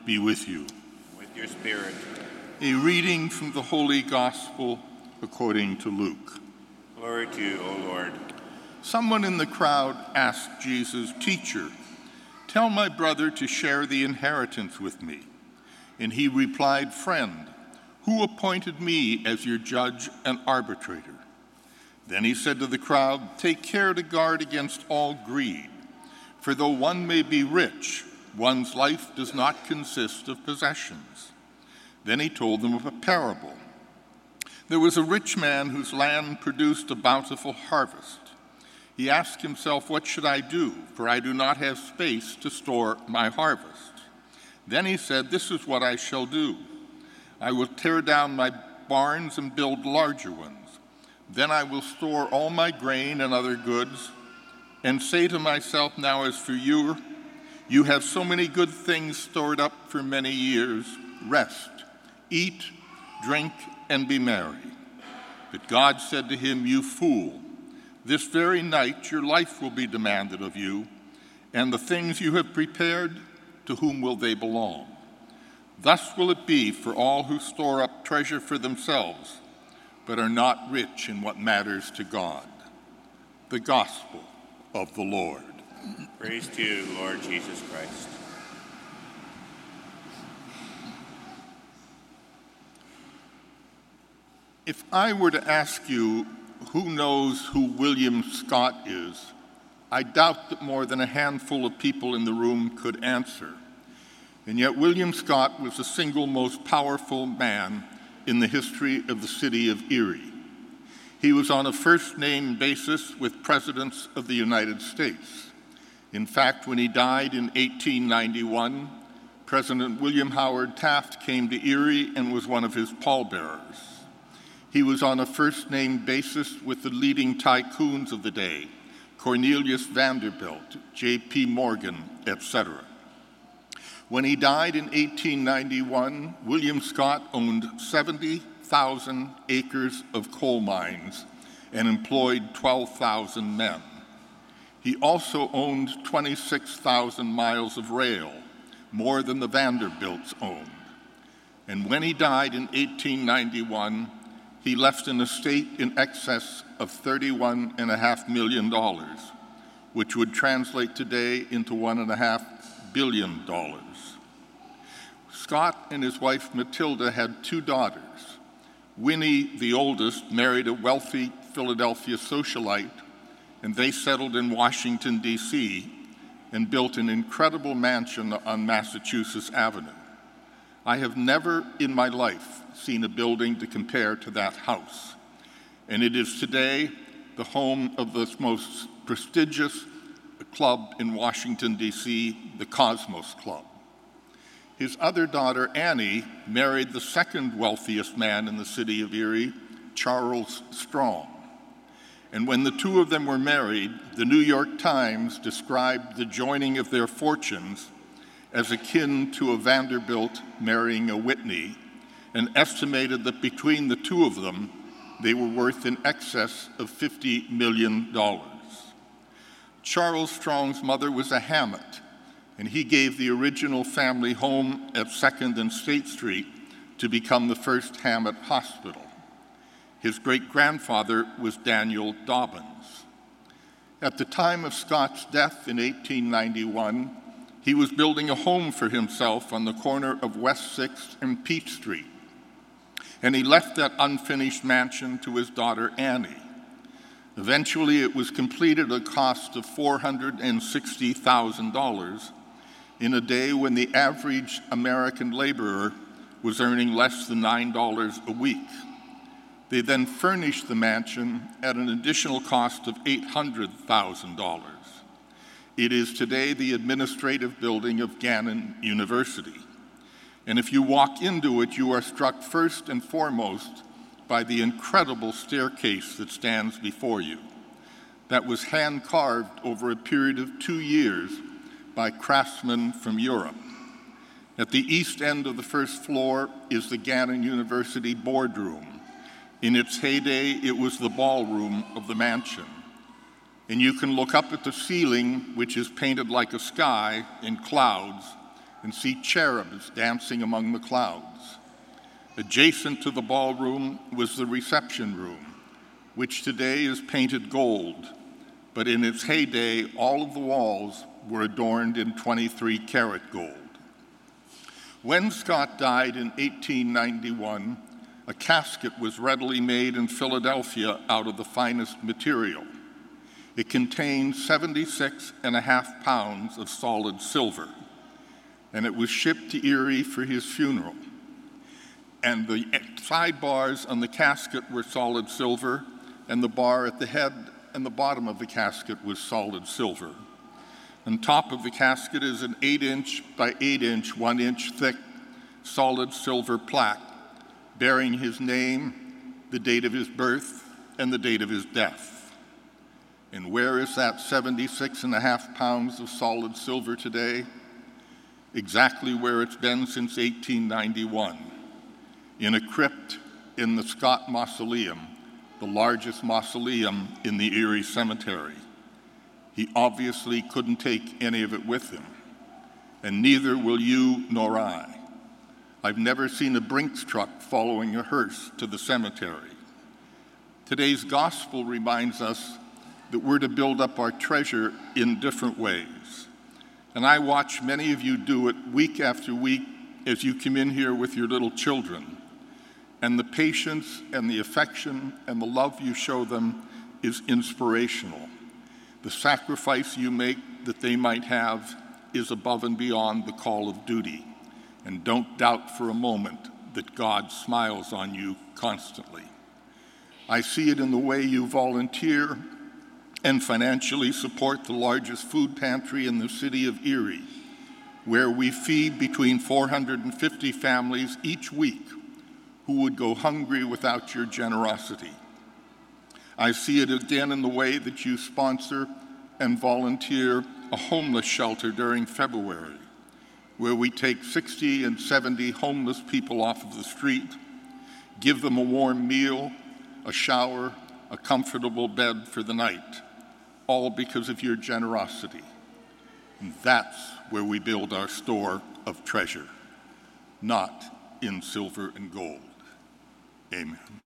be with you. With your spirit. A reading from the Holy Gospel according to Luke. Glory to you, O Lord. Someone in the crowd asked Jesus, "Teacher, tell my brother to share the inheritance with me." And he replied, "Friend, who appointed me as your judge and arbitrator?" Then he said to the crowd, "Take care to guard against all greed, for though one may be rich, one's life does not consist of possessions." Then he told them of a parable. There was a rich man whose land produced a bountiful harvest. He asked himself, "What should I do? For I do not have space to store my harvest." Then he said, "This is what I shall do. I will tear down my barns and build larger ones. Then I will store all my grain and other goods and say to myself, now as for you, you have so many good things stored up for many years. Rest, eat, drink, and be merry." But God said to him, "You fool, this very night your life will be demanded of you, and the things you have prepared, to whom will they belong? Thus will it be for all who store up treasure for themselves, but are not rich in what matters to God." The Gospel of the Lord. Praise to you, Lord Jesus Christ. If I were to ask you who knows who William Scott is, I doubt that more than a handful of people in the room could answer. And yet William Scott was the single most powerful man in the history of the city of Erie. He was on a first-name basis with presidents of the United States. In fact, when he died in 1891, President William Howard Taft came to Erie and was one of his pallbearers. He was on a first-name basis with the leading tycoons of the day, Cornelius Vanderbilt, J.P. Morgan, etc. When he died in 1891, William Scott owned 70,000 acres of coal mines and employed 12,000 men. He also owned 26,000 miles of rail, more than the Vanderbilts owned. And when he died in 1891, he left an estate in excess of $31.5 million, which would translate today into $1.5 billion. Scott and his wife Matilda had two daughters. Winnie, the oldest, married a wealthy Philadelphia socialite, and they settled in Washington, D.C., and built an incredible mansion on Massachusetts Avenue. I have never in my life seen a building to compare to that house, and it is today the home of the most prestigious club in Washington, D.C., the Cosmos Club. His other daughter, Annie, married the second wealthiest man in the city of Erie, Charles Strong. And when the two of them were married, the New York Times described the joining of their fortunes as akin to a Vanderbilt marrying a Whitney, and estimated that between the two of them, they were worth in excess of $50 million. Charles Strong's mother was a Hammett, and he gave the original family home at 2nd and State Street to become the first Hammett Hospital. His great-grandfather was Daniel Dobbins. At the time of Scott's death in 1891, he was building a home for himself on the corner of West 6th and Peach Street, and he left that unfinished mansion to his daughter Annie. Eventually, it was completed at a cost of $460,000 in a day when the average American laborer was earning less than $9 a week. They then furnished the mansion at an additional cost of $800,000. It is today the administrative building of Gannon University. And if you walk into it, you are struck first and foremost by the incredible staircase that stands before you. That was hand-carved over a period of 2 years by craftsmen from Europe. At the east end of the first floor is the Gannon University boardroom. In its heyday, it was the ballroom of the mansion. And you can look up at the ceiling, which is painted like a sky in clouds, and see cherubs dancing among the clouds. Adjacent to the ballroom was the reception room, which today is painted gold, but in its heyday, all of the walls were adorned in 23-karat gold. When Scott died in 1891, a casket was readily made in Philadelphia out of the finest material. It contained 76.5 pounds of solid silver, and it was shipped to Erie for his funeral. And the side bars on the casket were solid silver, and the bar at the head and the bottom of the casket was solid silver. On top of the casket is an 8-inch by 8-inch, 1-inch thick, solid silver plaque bearing his name, the date of his birth, and the date of his death. And where is that 76.5 pounds of solid silver today? Exactly where it's been since 1891, in a crypt in the Scott Mausoleum, the largest mausoleum in the Erie Cemetery. He obviously couldn't take any of it with him, and neither will you nor I. I've never seen a Brinks truck following a hearse to the cemetery. Today's gospel reminds us that we're to build up our treasure in different ways. And I watch many of you do it week after week as you come in here with your little children. And the patience and the affection and the love you show them is inspirational. The sacrifice you make that they might have is above and beyond the call of duty. And don't doubt for a moment that God smiles on you constantly. I see it in the way you volunteer and financially support the largest food pantry in the city of Erie, where we feed between 450 families each week who would go hungry without your generosity. I see it again in the way that you sponsor and volunteer a homeless shelter during February, where we take 60 and 70 homeless people off of the street, give them a warm meal, a shower, a comfortable bed for the night, all because of your generosity. And that's where we build our store of treasure, not in silver and gold. Amen.